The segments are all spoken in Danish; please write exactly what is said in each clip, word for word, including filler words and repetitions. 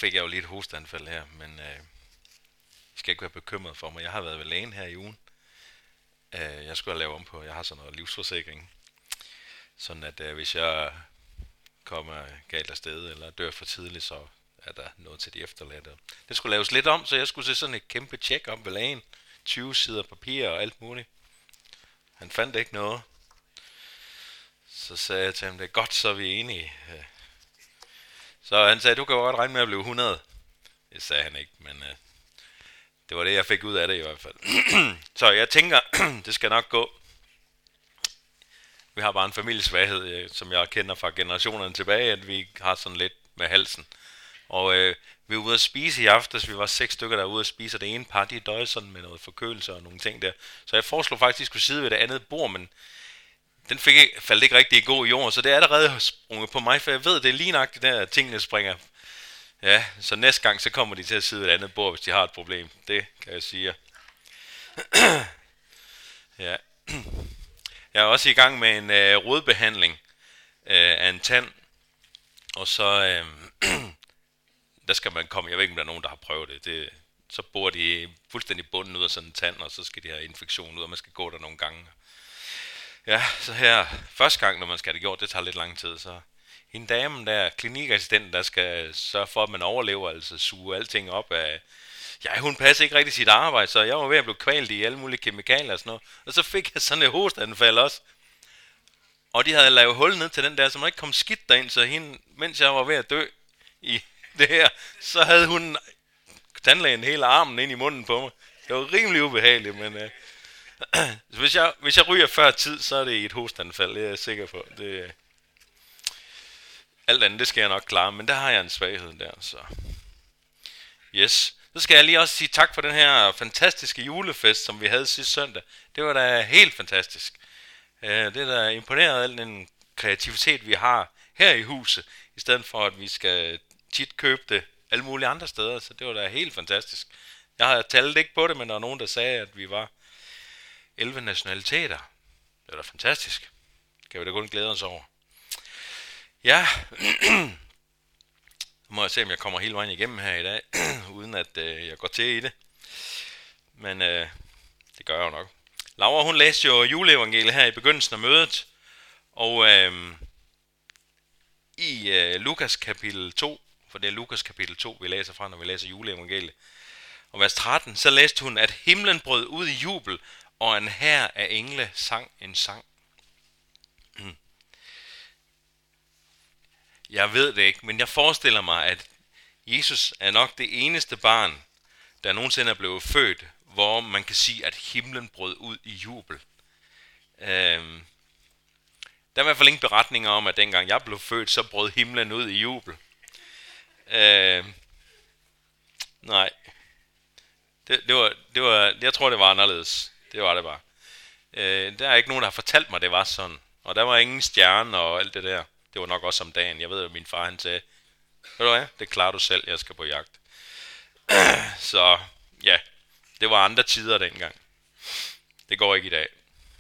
fik jeg jo lige et hosteanfald her, men øh, I skal ikke være bekymret for mig. Jeg har været ved lægen her i ugen. Øh, jeg skulle have lavet om på, jeg har sådan noget livsforsikring. Sådan at øh, hvis jeg kommer galt af sted eller dør for tidligt, så er der noget til de efterladte. Det skulle laves lidt om, så jeg skulle se sådan et kæmpe tjek op ved lægen. tyve sider papir og alt muligt. Han fandt ikke noget. Så sagde jeg til ham, det er godt, så er vi enige. Så han sagde, du kan godt regne med at blive hundrede. Det sagde han ikke, men øh, det var det, jeg fik ud af det i hvert fald. Så jeg tænker, det skal nok gå. Vi har bare en familiesvaghed, som jeg kender fra generationerne tilbage, at vi har sådan lidt med halsen. Og øh, vi var ude at spise i aftes, vi var seks stykker, der var ude at spise, og det ene par, de døde sådan med noget forkølelse og nogle ting der. Så jeg foreslog faktisk, at de skulle sidde ved det andet bord, men den fik ikke, faldt ikke rigtig i god jord, så det er allerede sprunget på mig, for jeg ved, det er lige nok det der, at tingene springer. Ja, så næste gang, så kommer de til at sidde ved et andet bord, hvis de har et problem. Det kan jeg sige. Ja. Jeg er også i gang med en øh, rodbehandling øh, af en tand, og så øh, der skal man komme, jeg ved ikke, om der er nogen, der har prøvet det, det så borer de fuldstændig bunden ud af sådan en tand, og så skal de have infektion ud, og man skal gå der nogle gange. Ja, så her, første gang, når man skal have det gjort, det tager lidt lang tid, så en dame der, klinikassistenten, der skal sørge for, at man overlever, altså suge alting op af, ja, hun passer ikke rigtig sit arbejde, så jeg var ved at blive kvalt i alle mulige kemikalier og sådan noget, og så fik jeg sådan et hosteanfald også, og de havde lavet hul ned til den der, så man ikke kom skidt derind, så hende, mens jeg var ved at dø i det her, så havde hun tandlægen hele armen ind i munden på mig. Det var rimelig ubehageligt, men øh, hvis, jeg, hvis jeg ryger før tid, så er det i et hosteanfald, det er jeg sikker på. Det, alt andet, det skal jeg nok klare, men der har jeg en svaghed der, så yes. Så skal jeg lige også sige tak for den her fantastiske julefest, som vi havde sidste søndag. Det var da helt fantastisk. Det er da imponeret af al den kreativitet, vi har her i huset, i stedet for at vi skal tit købe det alle mulige andre steder, så det var da helt fantastisk. Jeg har talt ikke på det, men der var nogen, der sagde, at vi var elleve nationaliteter. Det var da fantastisk. Kan vi da kun glæde os over. Ja, nu må jeg se, om jeg kommer hele vejen igennem her i dag, uden at øh, jeg går til i det. Men øh, det gør jeg jo nok. Laura, hun læste jo juleevangeliet her i begyndelsen af mødet, og øh, i øh, Lukas kapitel to, for det er Lukas kapitel to, vi læser fra, når vi læser juleevangeliet, og vers tretten, så læste hun, at himlen brød ud i jubel, og en hær af engle sang en sang. Mm. Jeg ved det ikke, men jeg forestiller mig, at Jesus er nok det eneste barn, der nogensinde er blevet født, hvor man kan sige, at himlen brød ud i jubel. Øhm, der er i hvert fald ingen beretninger om, at dengang jeg blev født, så brød himlen ud i jubel. Øhm, nej. Det, det var, det var, jeg tror, det var anderledes. Det var det bare. Øh, der er ikke nogen, der har fortalt mig, at det var sådan. Og der var ingen stjerne og alt det der. Det var nok også om dagen. Jeg ved, at min far han sagde, ved du hvad, det klarer du selv, jeg skal på jagt. Så ja, det var andre tider dengang. Det går ikke i dag.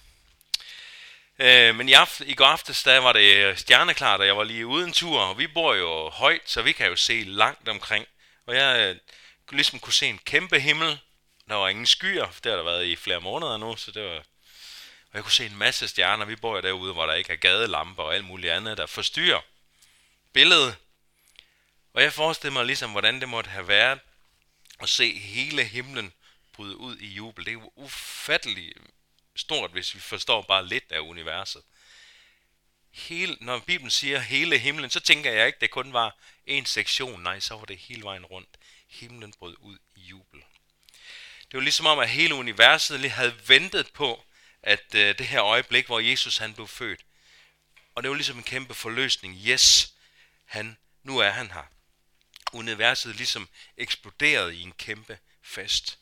Øh, men i, aften, i går aftes, der var det stjerneklart, og jeg var lige ude en tur, og vi bor jo højt, så vi kan jo se langt omkring. Og jeg kunne ligesom kunne se en kæmpe himmel. Der var ingen skyer, for det har der været i flere måneder nu, så det var... Og jeg kunne se en masse stjerner. Vi bor jo derude, hvor der ikke er gadelamper og alt muligt andet, der forstyrrer billedet. Og jeg forestiller mig ligesom, hvordan det måtte have været at se hele himlen bryde ud i jubel. Det er jo ufatteligt stort, hvis vi forstår bare lidt af universet. Hele, når Bibelen siger hele himlen, så tænker jeg ikke, det kun var en sektion. Nej, så var det hele vejen rundt. Himlen brød ud i jubel. Det var ligesom om, at hele universet lige havde ventet på, at øh, det her øjeblik, hvor Jesus han blev født. Og det var ligesom en kæmpe forløsning. Yes, han, nu er han her. Universet ligesom eksploderede i en kæmpe fest.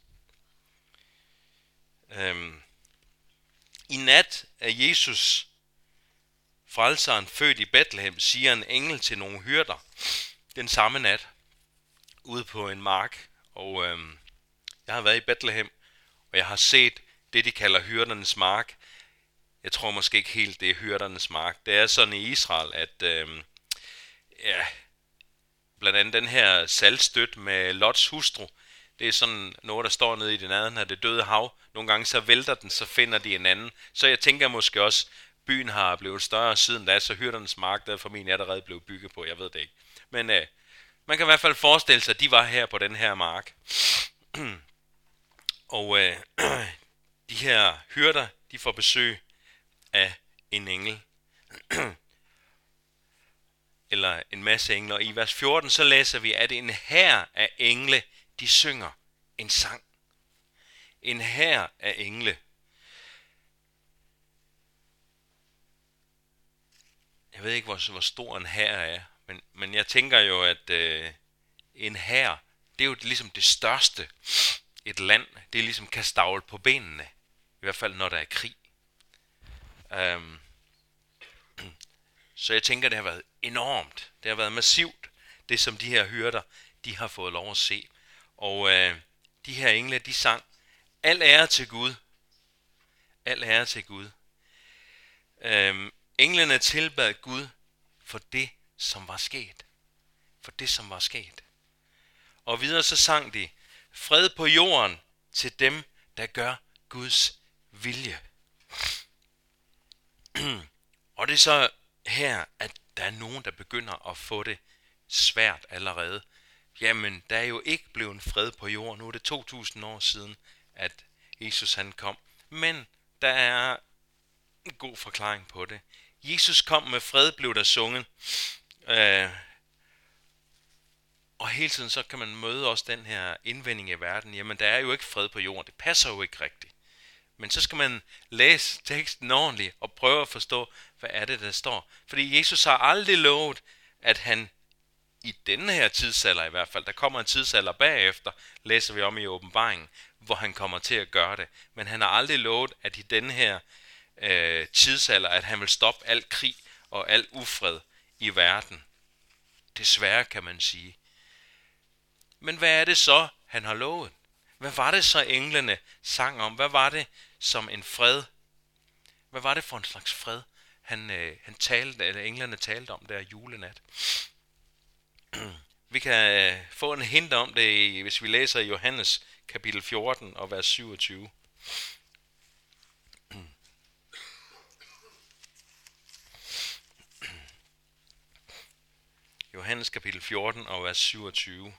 Øhm. I nat er Jesus, frelseren, født i Bethlehem, siger en engel til nogle hyrder den samme nat ude på en mark. Og øhm, jeg har været i Bethlehem, og jeg har set det, de kalder hyrdernes mark. Jeg tror måske ikke helt, det er hyrdernes mark. Det er sådan i Israel, at øhm, ja, blandt andet den her saltstøt med Lots hustru. Det er sådan noget, der står nede i den anden af det døde hav. Nogle gange så vælter den, så finder de en anden. Så jeg tænker måske også, byen har blevet større siden da, så hyrdernes mark, der formentlig allerede blev bygget på. Jeg ved det ikke. Men øh, man kan i hvert fald forestille sig, at de var her på den her mark. Og øh, de her hyrder, de får besøg af en engel. Eller en masse engler. Og i vers fjorten så læser vi, at en hær af engle, de synger en sang. En hær af engle. Jeg ved ikke, hvor, hvor stor en hær er, men, men jeg tænker jo, at øh, en hær, det er jo ligesom det største, et land, det er ligesom kan stavle på benene. I hvert fald, når der er krig. Um, så jeg tænker, det har været enormt. Det har været massivt, det som de her hyrder, de har fået lov at se. Og øh, de her engle, de sang, al ære til Gud. Al ære til Gud. Um, englene tilbad Gud for det, som var sket. For det, som var sket. Og videre så sang de, fred på jorden til dem, der gør Guds vilje. Og det er så her, at der er nogen, der begynder at få det svært allerede. Jamen, der er jo ikke blevet fred på jorden. Nu er det to tusind år siden, at Jesus han kom. Men der er en god forklaring på det. Jesus kom med fred, blev der sunget. Øh, og hele tiden så kan man møde også den her indvending i verden. Jamen, der er jo ikke fred på jorden. Det passer jo ikke rigtigt. Men så skal man læse teksten ordentligt og prøve at forstå, hvad er det, der står. Fordi Jesus har aldrig lovet, at han i denne her tidsalder i hvert fald, der kommer en tidsalder bagefter, læser vi om i åbenbaringen, hvor han kommer til at gøre det. Men han har aldrig lovet, at i denne her øh, tidsalder, at han vil stoppe al krig og al ufred i verden. Desværre kan man sige. Men hvad er det så, han har lovet? Hvad var det så englene sang om? Hvad var det som en fred? Hvad var det for en slags fred, han, øh, han talte, eller englene talte om der julenat? Vi kan øh, få en hint om det, hvis vi læser i Johannes kapitel fjorten og vers syvogtyve. Johannes kapitel fjorten og vers syvogtyve.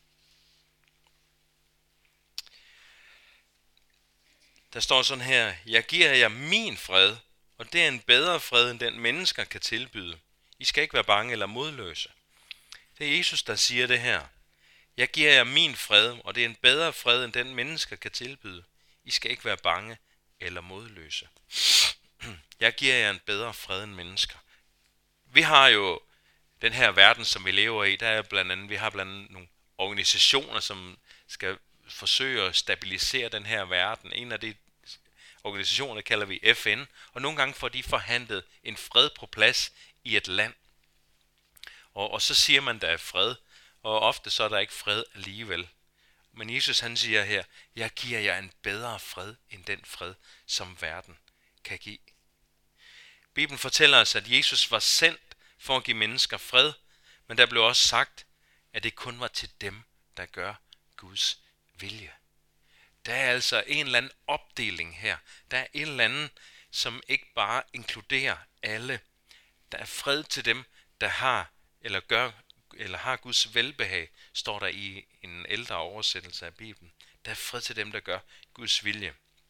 Der står sådan her, jeg giver jer min fred, og det er en bedre fred, end den mennesker kan tilbyde. I skal ikke være bange eller modløse. Det er Jesus, der siger det her. Jeg giver jer min fred, og det er en bedre fred, end den mennesker kan tilbyde. I skal ikke være bange eller modløse. Jeg giver jer en bedre fred end mennesker. Vi har jo den her verden, som vi lever i, der er blandt andet, vi har blandt andet nogle organisationer, som skal forsøge at stabilisere den her verden. En af de organisationer kalder vi F N, og nogle gange får de forhandlet en fred på plads i et land. Og, og så siger man, der er fred, og ofte så er der ikke fred alligevel. Men Jesus han siger her, jeg giver jer en bedre fred, end den fred, som verden kan give. Bibelen fortæller os, at Jesus var sendt for at give mennesker fred, men der blev også sagt, at det kun var til dem, der gør Guds vilje. Der er altså en eller anden opdeling her. Der er en eller anden, som ikke bare inkluderer alle. Der er fred til dem, der har eller gør eller har Guds velbehag, står der i en ældre oversættelse af Bibelen. Der er fred til dem, der gør Guds vilje.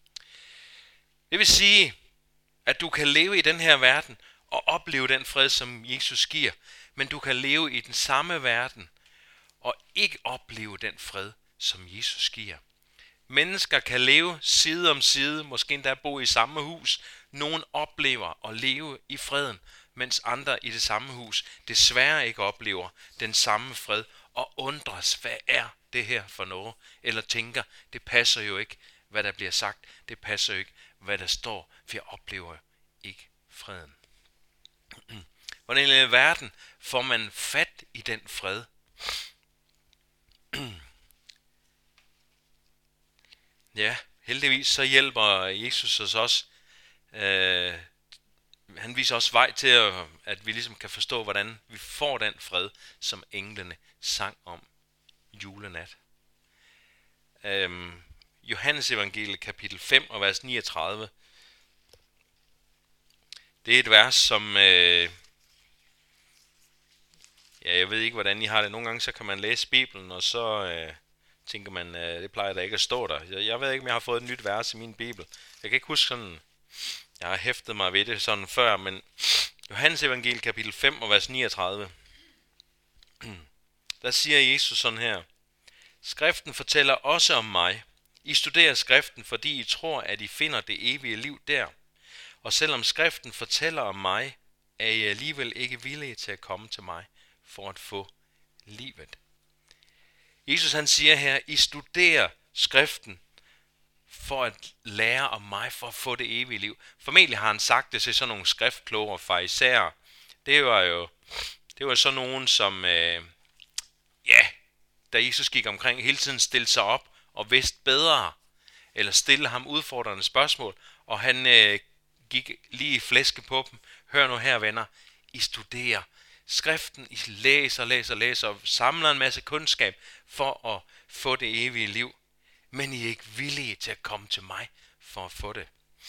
Det vil sige, at du kan leve i den her verden og opleve den fred, som Jesus giver, men du kan leve i den samme verden og ikke opleve den fred, som Jesus giver. Mennesker kan leve side om side, måske endda bo i samme hus. Nogen oplever at leve i freden, mens andre i det samme hus desværre ikke oplever den samme fred og undres, hvad er det her for noget? Eller tænker, det passer jo ikke, hvad der bliver sagt. Det passer jo ikke, hvad der står, for jeg oplever ikke freden. Hvordan i verden får man fat i den fred? Ja, heldigvis så hjælper Jesus os også. Øh, han viser også vej til, at, at vi ligesom kan forstå, hvordan vi får den fred, som englene sang om julenat. Øhm, Johannes evangeliet kapitel fem og vers niogtredive. Det er et vers, som... Øh, ja, jeg ved ikke, hvordan I har det. Nogle gange så kan man læse Bibelen, og så øh, tænker man, øh, det plejer da ikke at stå der. Jeg, jeg ved ikke, om jeg har fået et nyt vers i min Bibel. Jeg kan ikke huske sådan... Jeg har hæftet mig ved det sådan før, men Johannes evangeliet kapitel fem og vers niogtredive. Der siger Jesus sådan her: Skriften fortæller også om mig. I studerer skriften, fordi I tror, at I finder det evige liv der. Og selvom skriften fortæller om mig, er I alligevel ikke villige til at komme til mig for at få livet. Jesus han siger her, I studerer skriften for at lære om mig, for at få det evige liv. Formentlig har han sagt det til sådan nogle skriftkloge og farisæere. Det var jo det var sådan nogen, som, øh, ja, da Jesus gik omkring, hele tiden stillede sig op og vidste bedre, eller stille ham udfordrende spørgsmål, og han øh, gik lige i flæske på dem. Hør nu her, venner, I studerer skriften, I læser, læser, læser, og samler en masse kundskab for at få det evige liv. Men I er ikke villige til at komme til mig for at få det.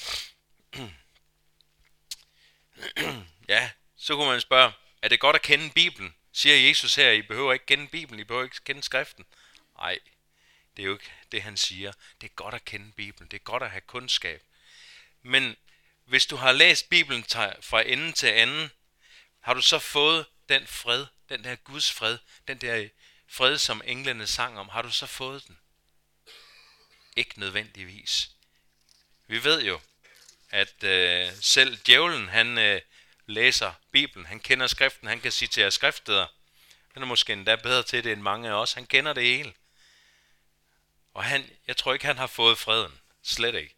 Ja, så kunne man spørge, er det godt at kende Bibelen? Siger Jesus her, I behøver ikke kende Bibelen, I behøver ikke kende skriften. Nej, det er jo ikke det, han siger. Det er godt at kende Bibelen, det er godt at have kundskab. Men hvis du har læst Bibelen fra ende til anden, har du så fået den fred, den der Guds fred, den der fred, som englene sang om, har du så fået den? Ikke nødvendigvis. Vi ved jo, at øh, selv djævlen, han øh, læser Bibelen, han kender skriften, han kan citere skriftsteder. Han er måske endda bedre til det end mange af os. Han kender det hele. Og han, jeg tror ikke, han har fået freden. Slet ikke.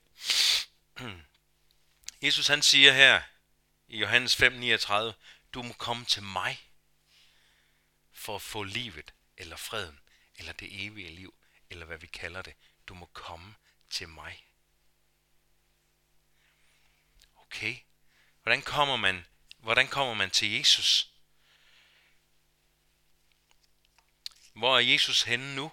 Jesus han siger her i Johannes fem niogtredive, du må komme til mig for at få livet, eller freden, eller det evige liv, eller hvad vi kalder det. Du må komme til mig. Okay, hvordan kommer man, hvordan kommer man til Jesus? Hvor er Jesus henne nu?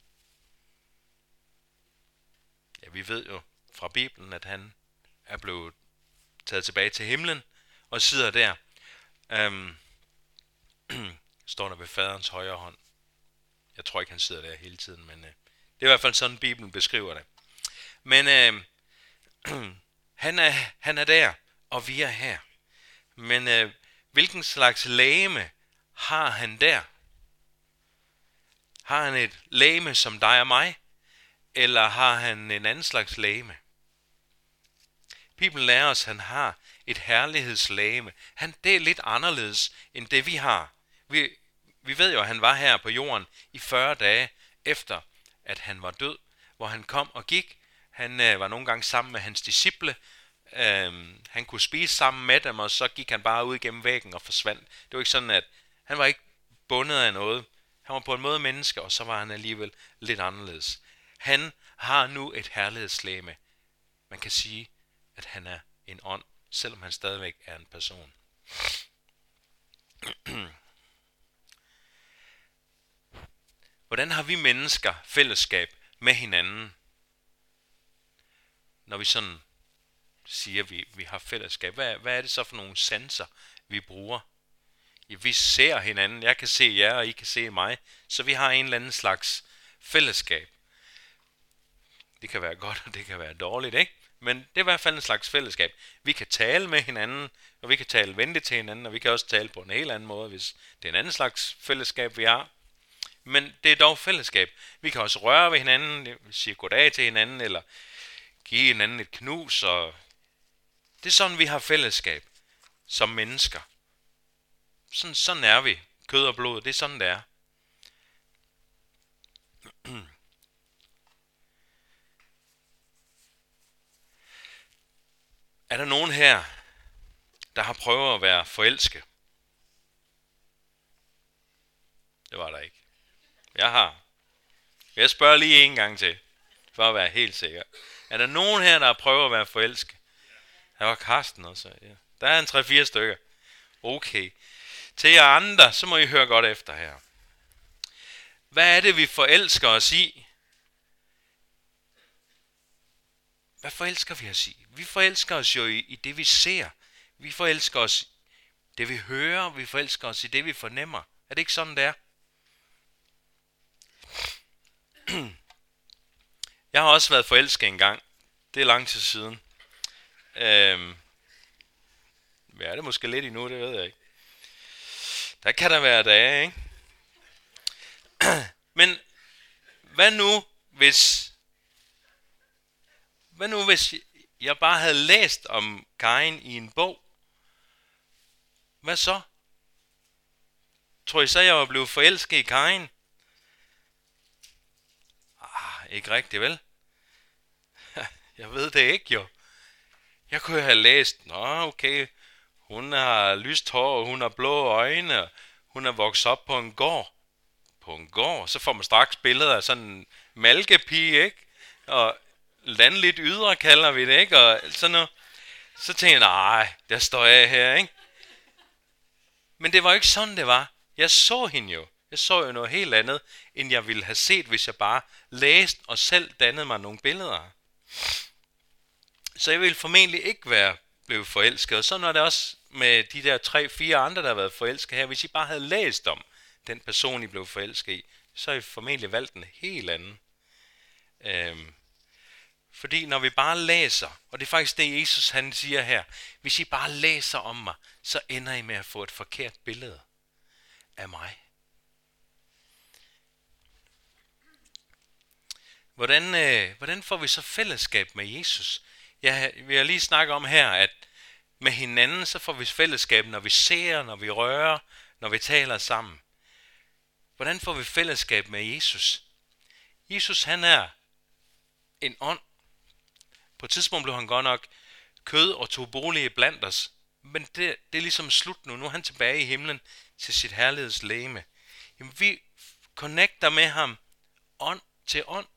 Ja, vi ved jo fra Bibelen, at han er blevet taget tilbage til himlen og sidder der. Øhm, står der ved faderens højre hånd. Jeg tror ikke, han sidder der hele tiden, men øh, det er i hvert fald sådan, Bibelen beskriver det. Men øh, han, er, han er der, og vi er her. Men øh, hvilken slags legeme har han der? Har han et legeme som dig og mig? Eller har han en anden slags legeme? Bibelen lærer os, at han har et herlighedslegeme. Han, det er lidt anderledes end det vi har. Vi, vi ved jo, at han var her på jorden i fyrre dage efter, at han var død, hvor han kom og gik. Han øh, var nogle gange sammen med hans disciple. Øh, han kunne spise sammen med dem, og så gik han bare ud gennem væggen og forsvandt. Det var ikke sådan, at han var ikke bundet af noget. Han var på en måde menneske, og så var han alligevel lidt anderledes. Han har nu et herlighedslegeme. Man kan sige, at han er en ånd, selvom han stadigvæk er en person. Hvordan har vi mennesker fællesskab med hinanden? Når vi sådan siger, at vi, vi har fællesskab, hvad, hvad er det så for nogle sanser, vi bruger? Ja, vi ser hinanden, jeg kan se jer, og I kan se mig, så vi har en eller anden slags fællesskab. Det kan være godt, og det kan være dårligt, ikke? Men det er i hvert fald en slags fællesskab. Vi kan tale med hinanden, og vi kan tale venligt til hinanden, og vi kan også tale på en helt anden måde, hvis det er en anden slags fællesskab, vi har. Men det er dog fællesskab. Vi kan også røre ved hinanden, sige goddag til hinanden, eller give hinanden et knus. Og det er sådan, vi har fællesskab som mennesker. Sådan, sådan er vi. Kød og blod, det er sådan, det er. Er der nogen her, der har prøvet at være forelsket? Det var der ikke. Jeg har. Jeg spørger lige en gang til, for at være helt sikker. Er der nogen her, der har prøvet at være forelsket? Der var Karsten også. Ja. Der er en tre-fire stykker. Okay. Til jer andre, så må I høre godt efter her. Hvad er det, vi forelsker os i? Hvad forelsker vi os i? Vi forelsker os jo i, i det, vi ser. Vi forelsker os i det, vi hører. Vi forelsker os i det, vi fornemmer. Er det ikke sådan, det er? Jeg har også været forelsket en gang. Det er lang tid siden. Øhm, hvad er det måske lidt endnu, det ved jeg ikke. Der kan der være dage, ikke? Men hvad nu, hvis... Hvad nu, hvis jeg bare havde læst om Kain i en bog? Hvad så? Tror I så, jeg var blevet forelsket i Kain? Ah, ikke rigtigt, vel? Jeg ved det ikke, jo. Jeg kunne have læst, nå okay, hun har lyst hår, og hun har blå øjne, og hun er vokset op på en gård. På en gård, så får man straks billeder af sådan en malkepige, ikke? Og landligt ydre kalder vi det, ikke? Og sådan noget. Så tænkte jeg, nej, der står jeg her, ikke? Men det var jo ikke sådan, det var. Jeg så hende jo. Jeg så jo noget helt andet, end jeg ville have set, hvis jeg bare læste og selv dannede mig nogle billeder. Så jeg ville formentlig ikke være blevet forelsket. Og sådan er det også med de der tre, fire andre, der har været forelsket her. Hvis I bare havde læst om den person, I blev forelsket i, så har I formentlig valgt en helt anden. Øhm, fordi når vi bare læser, og det er faktisk det, Jesus han siger her, hvis I bare læser om mig, så ender I med at få et forkert billede af mig. Hvordan, øh, hvordan får vi så fællesskab med Jesus? Ja, vi har lige snakket om her, at med hinanden, så får vi fællesskab, når vi ser, når vi rører, når vi taler sammen. Hvordan får vi fællesskab med Jesus? Jesus, han er en ånd. På et tidspunkt blev han godt nok kød og tog bolig blandt os. Men det, det er ligesom slut nu. Nu er han tilbage i himlen til sit herlighedslegeme. Jamen, vi connecter med ham ånd til ånd.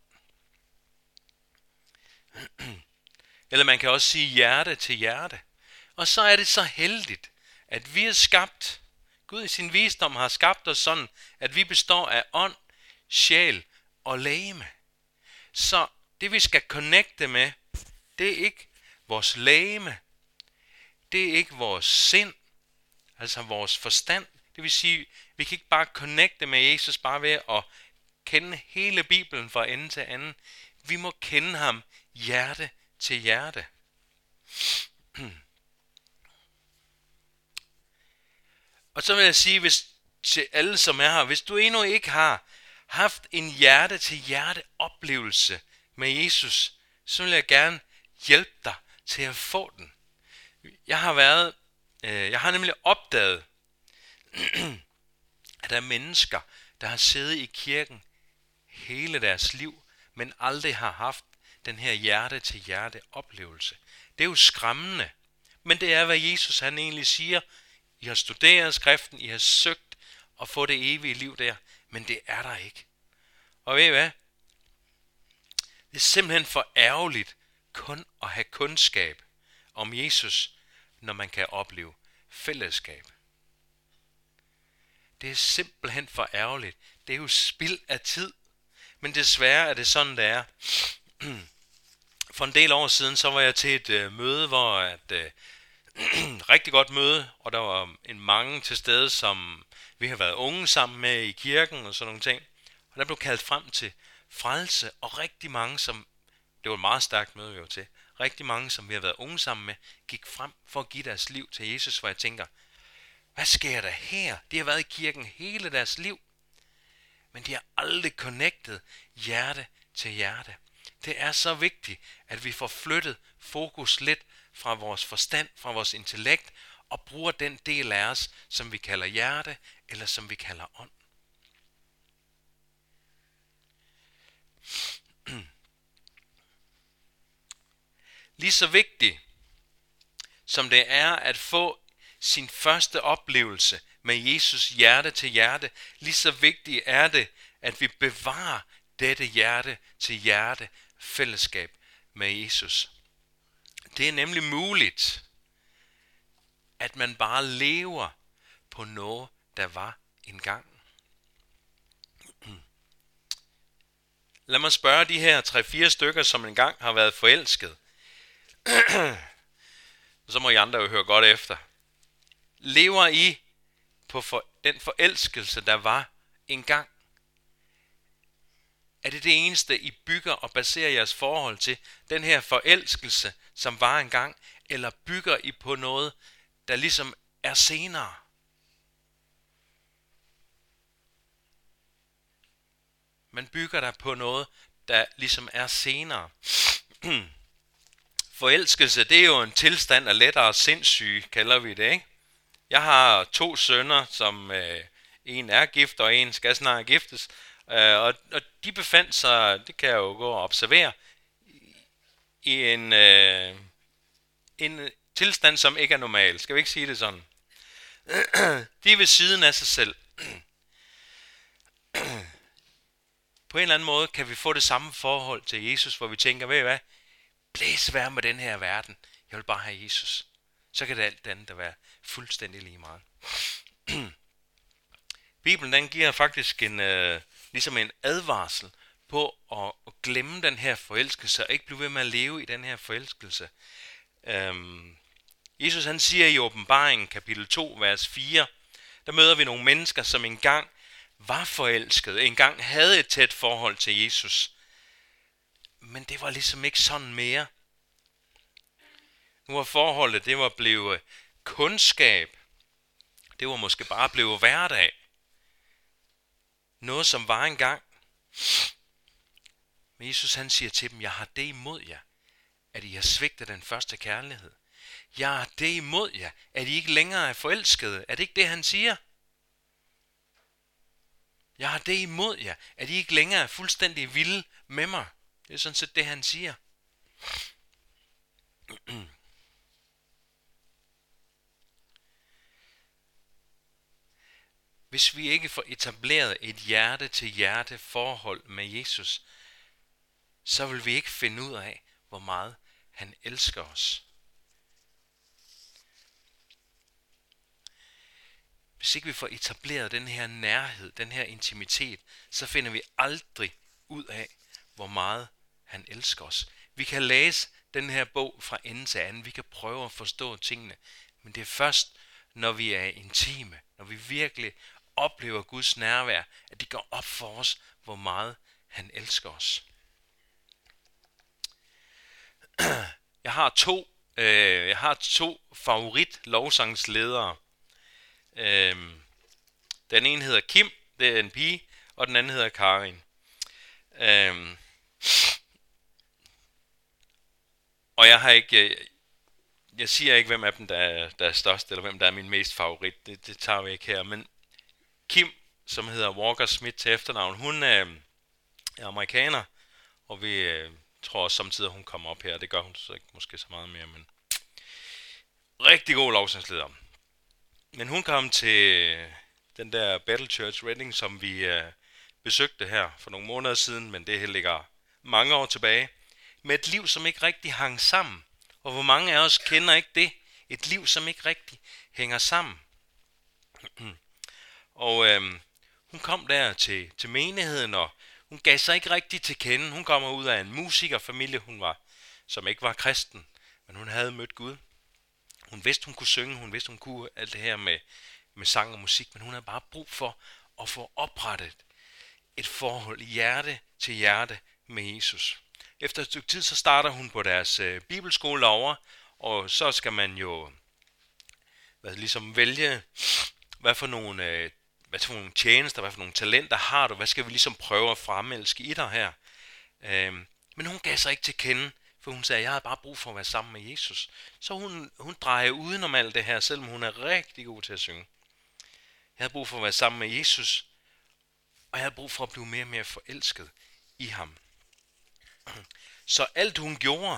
Eller man kan også sige hjerte til hjerte. Og så er det så heldigt, at vi er skabt. Gud i sin visdom har skabt os sådan, at vi består af ånd, sjæl og legeme. Så det vi skal connecte med, det er ikke vores legeme. Det er ikke vores sind, altså vores forstand. Det vil sige, vi kan ikke bare connecte med Jesus bare ved at kende hele Bibelen fra ende til anden. Vi må kende ham hjerte til hjerte. Og så vil jeg sige, hvis, til alle som er her, hvis du endnu ikke har haft en hjerte til hjerte oplevelse med Jesus, så vil jeg gerne hjælpe dig til at få den. Jeg har været, øh, jeg har nemlig opdaget, at der er mennesker, der har siddet i kirken hele deres liv, men aldrig har haft den her hjerte til hjerte oplevelse. Det er jo skræmmende, men det er, hvad Jesus han egentlig siger. I har studeret skriften, I har søgt at få det evige liv der, men det er der ikke. Og ved I hvad? Det er simpelthen for ærgerligt kun at have kundskab om Jesus, når man kan opleve fællesskab. Det er simpelthen for ærgerligt. Det er jo spild af tid. Men desværre er det sådan, det er. For en del år siden, så var jeg til et øh, møde, hvor et øh, rigtig godt møde, og der var en mange til stede, som vi har været unge sammen med i kirken og sådan nogle ting. Og der blev kaldt frem til frelse, og rigtig mange, som, det var et meget stærkt møde, vi var til, rigtig mange, som vi har været unge sammen med, gik frem for at give deres liv til Jesus, hvor jeg tænker, hvad sker der her? De har været i kirken hele deres liv, men de har aldrig connectet hjerte til hjerte. Det er så vigtigt, at vi får flyttet fokus lidt fra vores forstand, fra vores intellekt, og bruger den del af os, som vi kalder hjerte, eller som vi kalder ånd. Lige så vigtigt, som det er at få sin første oplevelse med Jesus hjerte til hjerte, lige så vigtigt er det, at vi bevarer dette hjerte til hjerte fællesskab med Jesus. Det er nemlig muligt at man bare lever på noget, der var engang. Lad mig spørge de her tre-fire stykker, som engang har været forelsket. Så må I andre jo høre godt efter. Lever I på for, den forelskelse, der var engang? Er det det eneste, I bygger og baserer jeres forhold til? Den her forelskelse, som var engang? Eller bygger I på noget, der ligesom er senere? Man bygger der på noget, der ligesom er senere. Forelskelse, det er jo en tilstand af lettere sindssyge, kalder vi det, ikke? Jeg har to sønner, som øh, en er gift, og en skal snart giftes. Øh, og, og de befandt sig, det kan jeg jo gå og observere, i en, øh, en tilstand, som ikke er normal. Skal vi ikke sige det sådan? De er ved siden af sig selv. På en eller anden måde kan vi få det samme forhold til Jesus, hvor vi tænker, ved I hvad? Blæs vær med den her verden. Jeg vil bare have Jesus. Så kan det alt andet der være fuldstændig lige meget. Bibelen den giver faktisk en, øh, ligesom en advarsel på at, at glemme den her forelskelse, og ikke blive ved med at leve i den her forelskelse. Øhm, Jesus han siger i Åbenbaringen kapitel to, vers fire, der møder vi nogle mennesker, som engang var forelskede, engang havde et tæt forhold til Jesus. Men det var ligesom ikke sådan mere. Nu var forholdet, det var blevet kundskab. Det var måske bare blevet hverdag. Noget som var engang. Men Jesus han siger til dem, jeg har det imod jer, at I har svigtet den første kærlighed. Jeg har det imod jer, at I ikke længere er forelskede. Er det ikke det han siger? Jeg har det imod jer, at I ikke længere er fuldstændig vilde med mig. Det er sådan set det, han siger. Hvis vi ikke får etableret et hjerte-til-hjerte forhold med Jesus, så vil vi ikke finde ud af, hvor meget han elsker os. Hvis ikke vi får etableret den her nærhed, den her intimitet, så finder vi aldrig ud af, hvor meget han elsker os. Vi kan læse den her bog fra ende til anden, vi kan prøve at forstå tingene, men det er først, når vi er intime, når vi virkelig oplever Guds nærvær, at det går op for os, hvor meget han elsker os. Jeg har to, øh, jeg har to favorit lovsangsledere. Øhm, den ene hedder Kim, det er en pige, og den anden hedder Karin. Øhm, og jeg har ikke, jeg siger ikke, hvem af dem der er, der er størst, eller hvem der er min mest favorit. Det, det tager vi ikke her. Men Kim, som hedder Walker Smith til efternavn, hun øh, er amerikaner, og vi øh, tror også samtidig, hun kommer op her. Det gør hun så ikke måske så meget mere, men rigtig god lovsangsleder. Men hun kom til den der Battle Church Reading, som vi øh, besøgte her for nogle måneder siden, men det ligger mange år tilbage, med et liv, som ikke rigtig hang sammen. Og hvor mange af os kender ikke det? Et liv, som ikke rigtig hænger sammen. Og øh, hun kom der til, til menigheden, og hun gav sig ikke rigtig til kende. Hun kommer ud af en musikerfamilie, hun var, som ikke var kristen, men hun havde mødt Gud. Hun vidste, hun kunne synge, hun vidste, hun kunne alt det her med, med sang og musik, men hun havde bare brug for at få oprettet et forhold hjerte til hjerte med Jesus. Efter et stykke tid, så starter hun på deres øh, bibelskole over, og så skal man jo hvad, ligesom vælge, hvad for nogle, øh, hvad for nogle tjenester, hvad for nogle talenter har du, hvad skal vi ligesom prøve at fremelske i dig her. Øh, men hun gav sig ikke til kende, for hun sagde, jeg havde bare brug for at være sammen med Jesus. Så hun, hun drejer udenom alt det her, selvom hun er rigtig god til at synge. Jeg havde brug for at være sammen med Jesus, og jeg havde brug for at blive mere og mere forelsket i ham. Så alt hun gjorde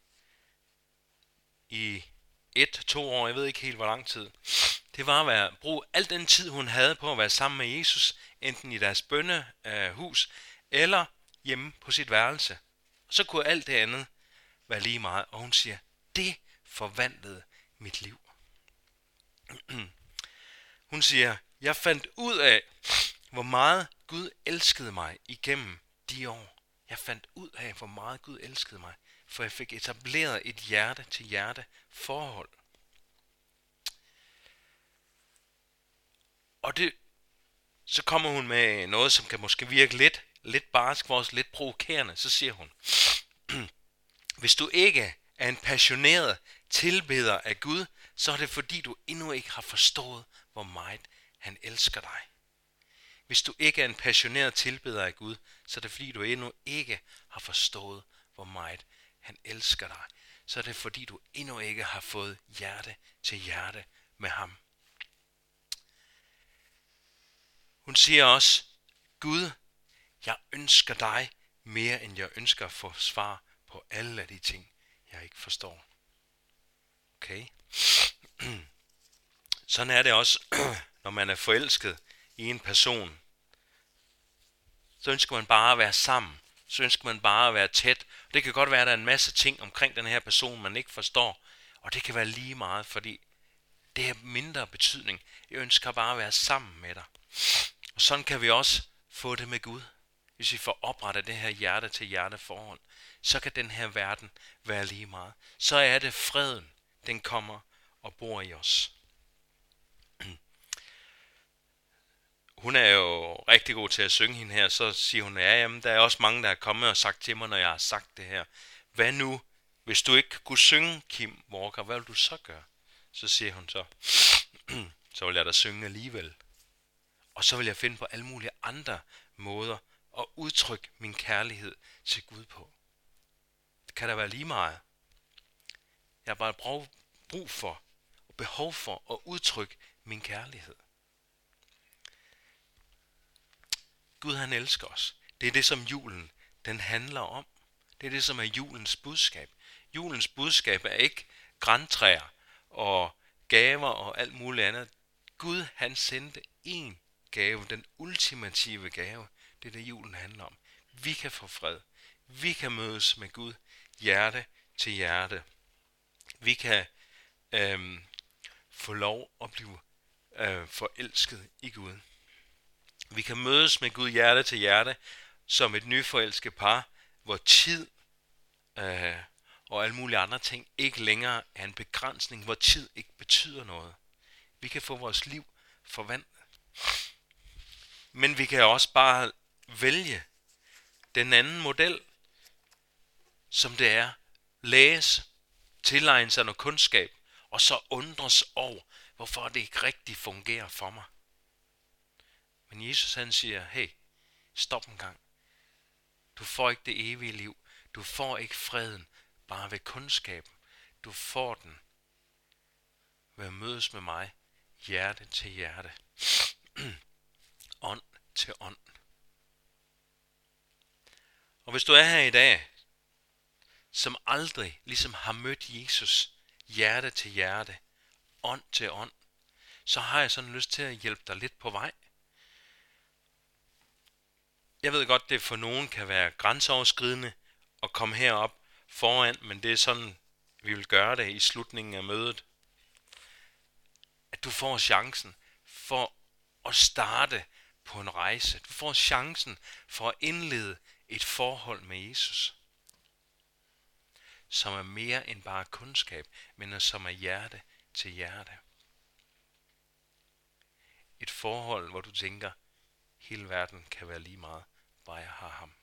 i et, to år, jeg ved ikke helt hvor lang tid, det var at være, bruge al den tid hun havde på at være sammen med Jesus, enten i deres bønnehus eller hjemme på sit værelse. Så kunne alt det andet være lige meget, og hun siger, det forvandlede mit liv. Hun siger, jeg fandt ud af, hvor meget Gud elskede mig igennem de år. Jeg fandt ud af, hvor meget Gud elskede mig, for jeg fik etableret et hjerte til hjerte forhold. Og det, så kommer hun med noget, som kan måske virke lidt, lidt barsk for os, lidt provokerende. Så siger hun, hvis du ikke er en passioneret tilbeder af Gud, så er det fordi, du endnu ikke har forstået, hvor meget han elsker dig. Hvis du ikke er en passioneret tilbeder af Gud, så er det fordi, du endnu ikke har forstået, hvor meget han elsker dig. Så er det fordi, du endnu ikke har fået hjerte til hjerte med ham. Hun siger også, Gud, jeg ønsker dig mere, end jeg ønsker at få svar på alle af de ting, jeg ikke forstår. Okay? Sådan er det også, når man er forelsket i en person. Så ønsker man bare at være sammen. Så ønsker man bare at være tæt. Det kan godt være, at der er en masse ting omkring den her person, man ikke forstår. Og det kan være lige meget, fordi det har mindre betydning. Jeg ønsker bare at være sammen med dig. Og sådan kan vi også få det med Gud. Hvis vi får oprettet det her hjerte til hjerte forhold, så kan den her verden være lige meget. Så er det freden, den kommer og bor i os. Hun er jo rigtig god til at synge hende her, så siger hun, ja, jamen, der er også mange, der er kommet og sagt til mig, når jeg har sagt det her. Hvad nu, hvis du ikke kunne synge, Kim Walker, hvad vil du så gøre? Så siger hun så, så vil jeg da synge alligevel. Og så vil jeg finde på alle mulige andre måder at udtrykke min kærlighed til Gud på. Det kan da være lige meget. Jeg har bare brug for og behov for at udtrykke min kærlighed. Gud, han elsker os. Det er det, som julen den handler om. Det er det, som er julens budskab. Julens budskab er ikke grantræer og gaver og alt muligt andet. Gud, han sendte én gave, den ultimative gave. Det er det, julen handler om. Vi kan få fred. Vi kan mødes med Gud hjerte til hjerte. Vi kan øhm, få lov at blive øh, forelsket i Gud. Vi kan mødes med Gud hjerte til hjerte som et nyforelsket par, hvor tid øh, og alle mulige andre ting ikke længere er en begrænsning, hvor tid ikke betyder noget. Vi kan få vores liv forvandlet. Men vi kan også bare vælge den anden model, som det er læse, tilegne sig noget kundskab, og så undres over, hvorfor det ikke rigtig fungerer for mig. Men Jesus han siger, hey, stop en gang. Du får ikke det evige liv. Du får ikke freden bare ved kundskaben. Du får den ved at mødes med mig, hjerte til hjerte, ånd til ånd. Og hvis du er her i dag, som aldrig ligesom har mødt Jesus hjerte til hjerte, ånd til ånd, så har jeg sådan lyst til at hjælpe dig lidt på vej. Jeg ved godt, det for nogen kan være grænseoverskridende at komme herop foran, men det er sådan, vi vil gøre det i slutningen af mødet. At du får chancen for at starte på en rejse. Du får chancen for at indlede et forhold med Jesus, som er mere end bare kundskab, men som er hjerte til hjerte. Et forhold, hvor du tænker, hele verden kan være lige meget, bare jeg har ham.